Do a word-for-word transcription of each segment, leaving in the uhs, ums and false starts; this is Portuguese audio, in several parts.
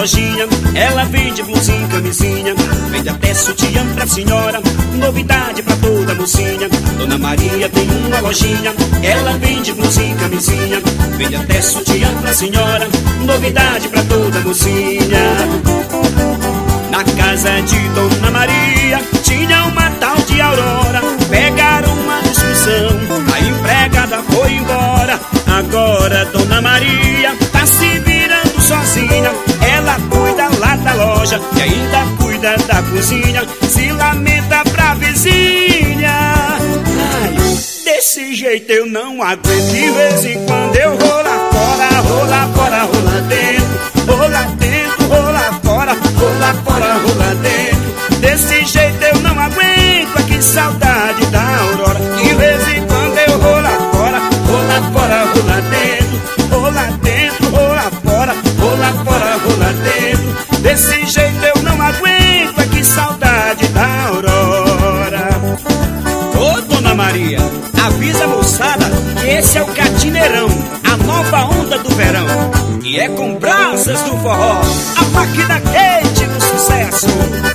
lojinha, ela vende blusinha, camisinha, vende até sutiã pra senhora, novidade pra toda mocinha. Dona Maria tem uma lojinha, ela vende blusinha, camisinha, vende até sutiã pra senhora, novidade pra toda mocinha. Na casa de Dona Maria tinha uma tal de Aurora, pegaram uma discussão, a empregada foi embora. Agora Dona Maria tá se virando sozinha, ela cuida lá da loja e ainda cuida da cozinha, se lamenta pra vizinha. Ai, desse jeito eu não aguento, de vez em quando eu vou lá fora, rola fora, rola dentro, rola dentro, rola fora, rola fora, rola dentro. Desse jeito eu não aguento, que saudade da Aurora. De vez em quando eu vou lá fora, rola fora, rola dentro, rola dentro, rola fora, rola fora, rola dentro. Desse jeito eu não aguento, que saudade da Aurora. Ô Dona Maria, avisa a moçada que esse é o Catineirão, a nova onda do verão, e é com brasas do forró, a máquina quente do sucesso.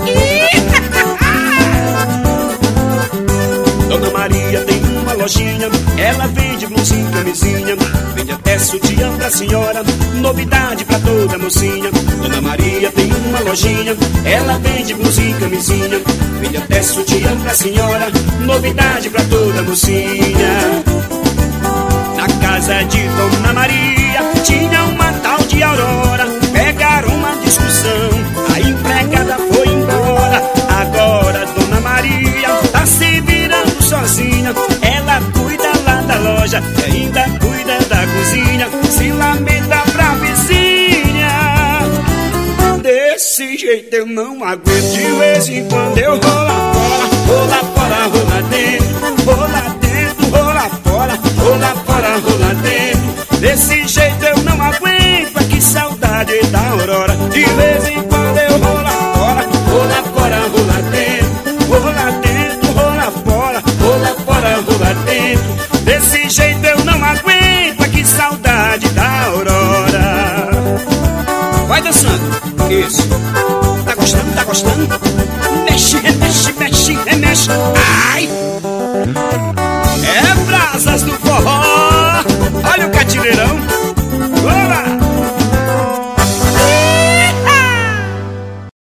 Dona Maria tem uma lojinha, ela vende blusinha, camisinha, vende até sutiã pra senhora, novidade pra toda mocinha. Dona Maria tem uma lojinha, ela vende blusinha, camisinha, vende até sutiã pra senhora, novidade pra toda mocinha. Na casa de Dona Maria tinha uma tal de Aurora, pegaram uma discussão, a empregada foi embora. Agora Dona Maria tá se virando sozinha, ela cuida lá da loja e ainda cuida da cozinha, se lamenta pra vizinha. Desse jeito eu não aguento, de vez em quando eu vou lá fora, rola fora, rola dentro, rola dentro, rola fora, rola fora, rola dentro. Desse jeito eu não aguento, que saudade da Aurora. De vez em quando eu vou lá fora, rola fora, rola dentro, rola dentro, rola fora, rola fora, rola dentro. Desse jeito eu não aguento, que saudade da Aurora. Vai dançando, isso. Tá gostando, tá gostando? Mexe, remexe, mexe, remexe. Ai! É brasas do forró.